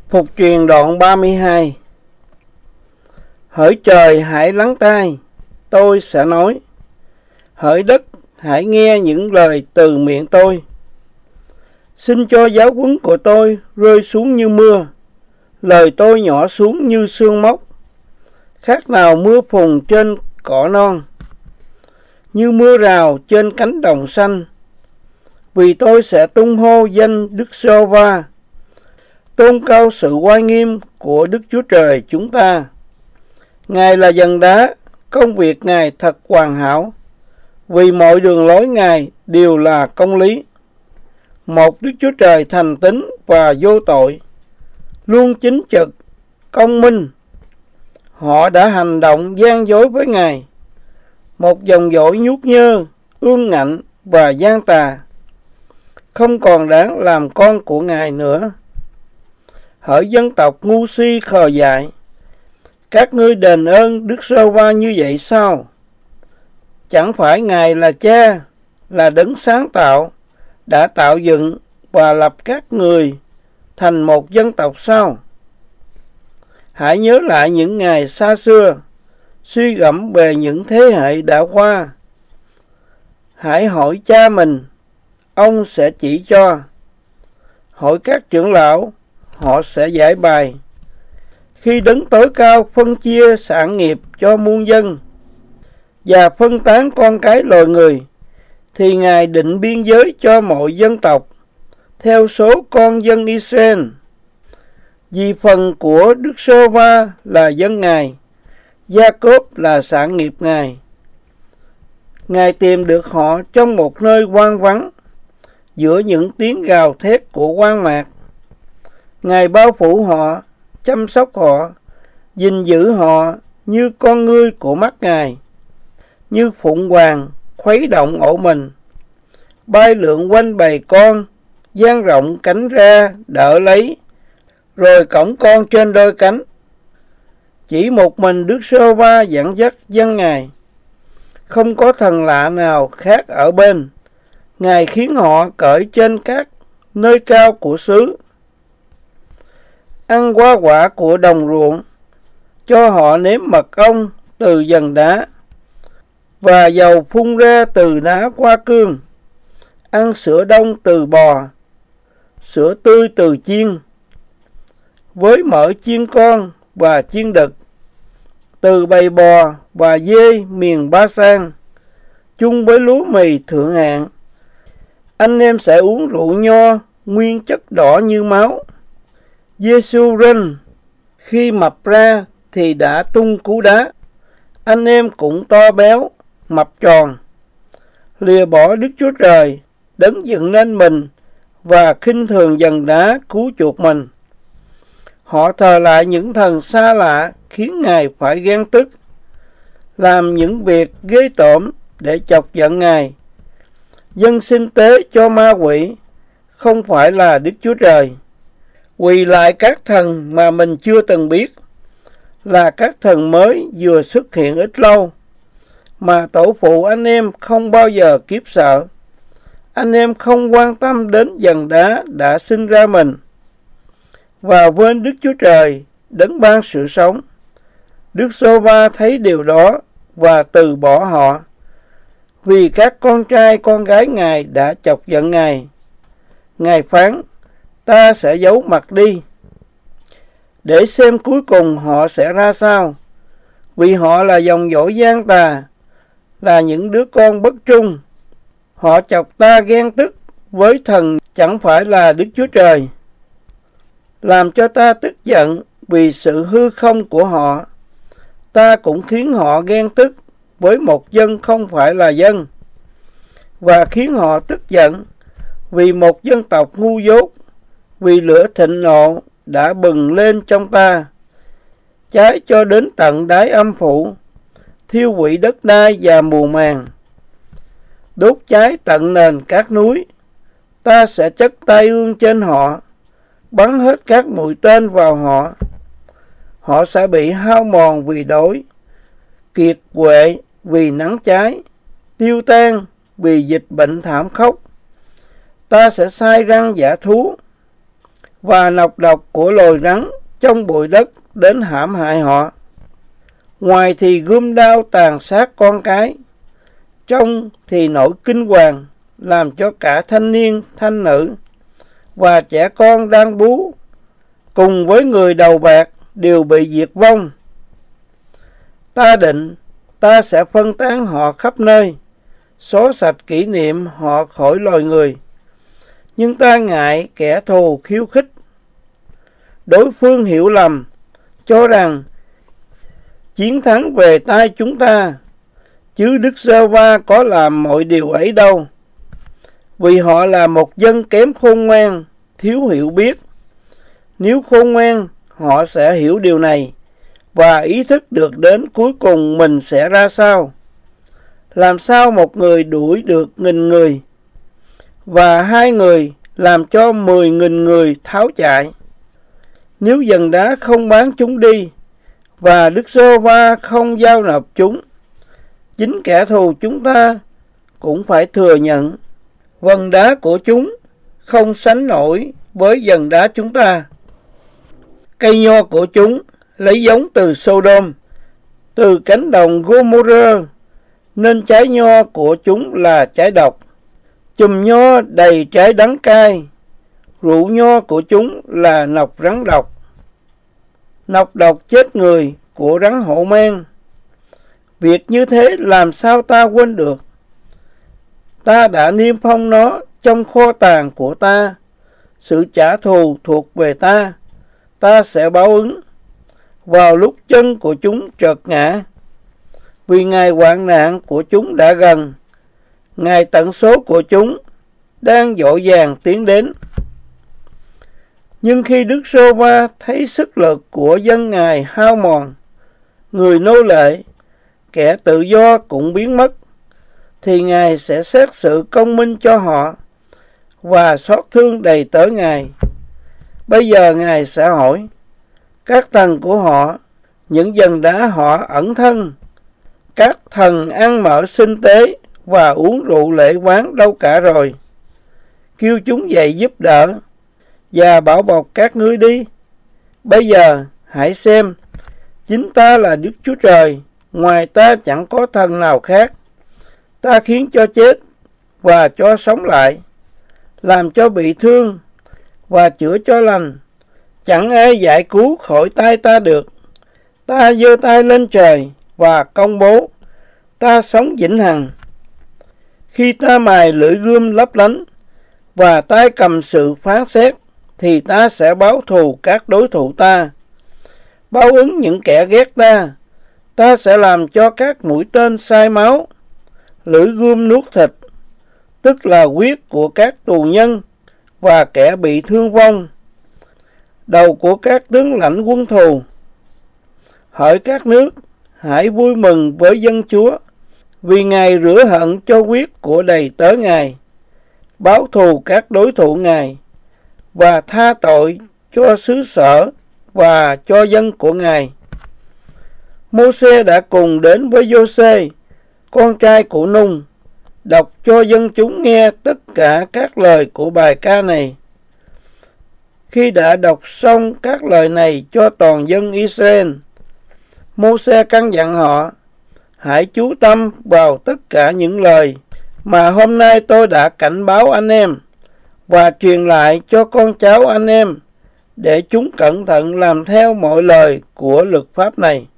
Phục truyền đoạn 32. Hỡi trời hãy lắng tai, tôi sẽ nói. Hỡi đất hãy nghe những lời từ miệng tôi. Xin cho giáo huấn của tôi rơi xuống như mưa, lời tôi nhỏ xuống như sương móc. Khác nào mưa phùn trên cỏ non, như mưa rào trên cánh đồng xanh. Vì tôi sẽ tung hô danh Đức Giê-hô-va, tôn cao sự oai nghiêm của Đức Chúa Trời chúng ta. Ngài là giần đá, công việc Ngài thật hoàn hảo, vì mọi đường lối Ngài đều là công lý. Một Đức Chúa Trời thành tín và vô tội, luôn chính trực, công minh. Họ đã hành động gian dối với Ngài, một dòng dõi nhút nhơ, ương ngạnh và gian tà, không còn đáng làm con của Ngài nữa. Hỡi dân tộc ngu si khờ dại, các ngươi đền ơn Đức Giê-hô-va như vậy sao? Chẳng phải Ngài là Cha, là đấng sáng tạo, đã tạo dựng và lập các người thành một dân tộc sao? Hãy nhớ lại những ngày xa xưa, suy gẫm về những thế hệ đã qua. Hãy hỏi cha mình, ông sẽ chỉ cho. Hỏi các trưởng lão, họ sẽ giải bày. Khi đấng tối cao phân chia sản nghiệp cho muôn dân và phân tán con cái loài người, thì Ngài định biên giới cho mọi dân tộc theo số con dân Israel. Vì phần của Đức Giê-hô-va là dân Ngài, Gia-cốp là sản nghiệp Ngài. Ngài tìm được họ trong một nơi hoang vắng, giữa những tiếng gào thét của hoang mạc. Ngài bao phủ họ, chăm sóc họ, gìn giữ họ như con ngươi của mắt Ngài, như phụng hoàng khuấy động ổ mình, bay lượn quanh bầy con, dang rộng cánh ra đỡ lấy, rồi cõng con trên đôi cánh. Chỉ một mình Đức Giê-hô-va dẫn dắt dân Ngài, không có thần lạ nào khác ở bên. Ngài khiến họ cởi trên các nơi cao của xứ, ăn hoa quả của đồng ruộng, cho họ nếm mật ong từ giần đá, và dầu phun ra từ đá hoa cương, ăn sữa đông từ bò, sữa tươi từ chiên, với mỡ chiên con và chiên đực, từ bầy bò và dê miền Ba-san, chung với lúa mì thượng hạng. Anh em sẽ uống rượu nho nguyên chất đỏ như máu. Giê-xu-rân khi mập ra thì đã tung cú đá. Anh em cũng to béo, mập tròn, lìa bỏ Đức Chúa Trời, đấng dựng nên mình, và khinh thường giần đá cứu chuộc mình. Họ thờ lại những thần xa lạ khiến Ngài phải ghen tức, làm những việc ghê tởm để chọc giận Ngài, dâng sinh tế cho ma quỷ, không phải là Đức Chúa Trời. Quỳ lại các thần mà mình chưa từng biết, là các thần mới vừa xuất hiện ít lâu, mà tổ phụ anh em không bao giờ kiếp sợ. Anh em không quan tâm đến giần đá đã sinh ra mình, và quên Đức Chúa Trời đấng ban sự sống. Đức Giê-hô-va thấy điều đó và từ bỏ họ, vì các con trai con gái Ngài đã chọc giận Ngài. Ngài phán, ta sẽ giấu mặt đi, để xem cuối cùng họ sẽ ra sao, vì họ là dòng dõi gian tà, là những đứa con bất trung. Họ chọc ta ghen tức với thần chẳng phải là Đức Chúa Trời, làm cho ta tức giận vì sự hư không của họ. Ta cũng khiến họ ghen tức với một dân không phải là dân, và khiến họ tức giận vì một dân tộc ngu dốt, vì lửa thịnh nộ đã bừng lên trong ta, cháy cho đến tận đáy âm phủ, thiêu hủy đất đai và mùa màng, đốt cháy tận nền các núi. Ta sẽ chất tai ương trên họ, bắn hết các mũi tên vào họ. Họ sẽ bị hao mòn vì đói, kiệt quệ vì nắng cháy, tiêu tan vì dịch bệnh thảm khốc. Ta sẽ sai răng dã thú, và nọc độc của loài rắn trong bụi đất đến hãm hại họ. Ngoài thì gươm đao tàn sát con cái, trong thì nỗi kinh hoàng làm cho cả thanh niên thanh nữ và trẻ con đang bú cùng với người đầu bạc đều bị diệt vong. Ta định ta sẽ phân tán họ khắp nơi, xóa sạch kỷ niệm họ khỏi loài người. Nhưng ta ngại kẻ thù khiêu khích. Đối phương hiểu lầm, cho rằng chiến thắng về tay chúng ta, chứ Đức Giê-hô-va có làm mọi điều ấy đâu. Vì họ là một dân kém khôn ngoan, thiếu hiểu biết. Nếu khôn ngoan, họ sẽ hiểu điều này và ý thức được đến cuối cùng mình sẽ ra sao. Làm sao một người đuổi được 1.000 người và 2 người làm cho 10.000 người tháo chạy? Nếu giần đá không bán chúng đi và Đức Giê-hô-va không giao nộp chúng, chính kẻ thù chúng ta cũng phải thừa nhận vần đá của chúng không sánh nổi với vần đá chúng ta. Cây nho của chúng lấy giống từ Sodom, từ cánh đồng Gomorrah, nên trái nho của chúng là trái độc. Chùm nho đầy trái đắng cay, rượu nho của chúng là nọc rắn độc. Nọc độc chết người của rắn hổ mang. Việc như thế làm sao ta quên được? Ta đã niêm phong nó trong kho tàng của ta. Sự trả thù thuộc về ta, ta sẽ báo ứng vào lúc chân của chúng trật ngã. Vì ngày hoạn nạn của chúng đã gần, ngày tận số của chúng đang dội vàng tiến đến. Nhưng khi Đức Giê-hô-va thấy sức lực của dân Ngài hao mòn, người nô lệ, kẻ tự do cũng biến mất, thì Ngài sẽ xét xử công minh cho họ và xót thương đầy tớ Ngài. Bây giờ Ngài sẽ hỏi các thần của họ, những dần đá họ ẩn thân, các thần ăn mỡ sinh tế và uống rượu lễ quán đâu cả rồi? Kêu chúng dậy giúp đỡ và bảo bọc các ngươi đi. Bây giờ hãy xem, chính ta là Đức Chúa Trời, ngoài ta chẳng có thần nào khác. Ta khiến cho chết và cho sống lại, làm cho bị thương và chữa cho lành. Chẳng ai giải cứu khỏi tay ta được. Ta giơ tay lên trời và công bố, ta sống vĩnh hằng. Khi ta mài lưỡi gươm lấp lánh và tay cầm sự phán xét, thì ta sẽ báo thù các đối thủ ta, báo ứng những kẻ ghét ta. Ta sẽ làm cho các mũi tên sai máu, lưỡi gươm nuốt thịt, tức là huyết của các tù nhân và kẻ bị thương vong, đầu của các tướng lãnh quân thù. Hỡi các nước, hãy vui mừng với dân Chúa, vì Ngài rửa hận cho huyết của đầy tớ Ngài, báo thù các đối thủ Ngài, và tha tội cho xứ sở và cho dân của Ngài. Mô-sê đã cùng đến với Giô-sê, con trai của Nung, đọc cho dân chúng nghe tất cả các lời của bài ca này. Khi đã đọc xong các lời này cho toàn dân Israel, Mô-sê căn dặn họ, hãy chú tâm vào tất cả những lời mà hôm nay tôi đã cảnh báo anh em và truyền lại cho con cháu anh em, để chúng cẩn thận làm theo mọi lời của luật pháp này.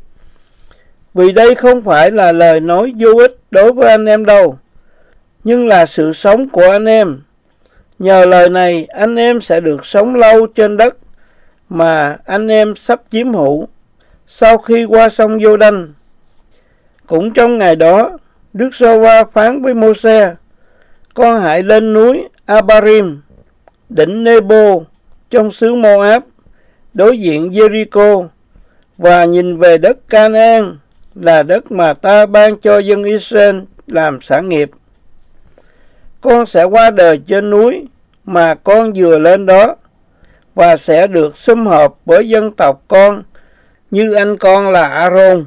Vì đây không phải là lời nói vô ích đối với anh em đâu, nhưng là sự sống của anh em. Nhờ lời này anh em sẽ được sống lâu trên đất mà anh em sắp chiếm hữu sau khi qua sông Giô-đanh. Cũng trong ngày đó, Đức Giê-hô-va phán với Mô-sê, con hãy lên núi Abarim, đỉnh Nebo trong xứ Mô-áp, đối diện Giê-ri-cô, và nhìn về đất Can-an, là đất mà ta ban cho dân Israel làm sản nghiệp. Con sẽ qua đời trên núi mà con vừa lên đó, và sẽ được sum họp với dân tộc con, như anh con là A-rôn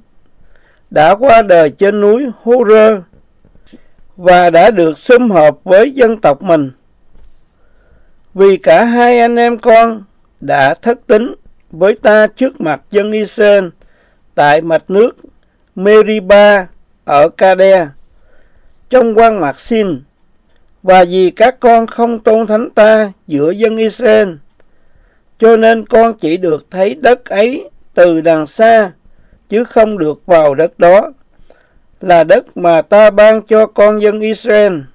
đã qua đời trên núi Hô-rơ và đã được sum họp với dân tộc mình. Vì cả hai anh em con đã thất tín với ta trước mặt dân Israel tại mạch nước Meriba ở Ca-đe trong quan mạc Sin, và vì các con không tôn thánh ta giữa dân Israel, cho nên con chỉ được thấy đất ấy từ đằng xa, chứ không được vào đất đó, là đất mà ta ban cho con dân Israel.